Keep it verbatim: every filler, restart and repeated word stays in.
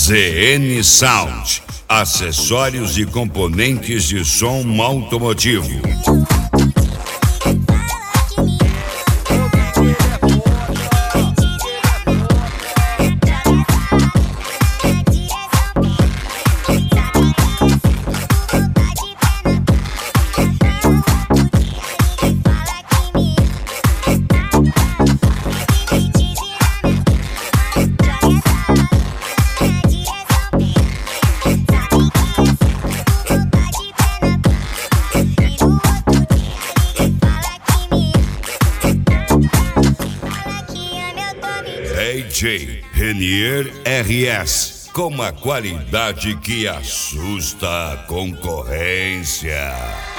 Z N Sound, acessórios e componentes de som automotivo. D J Renier R S, com uma qualidade que assusta a concorrência.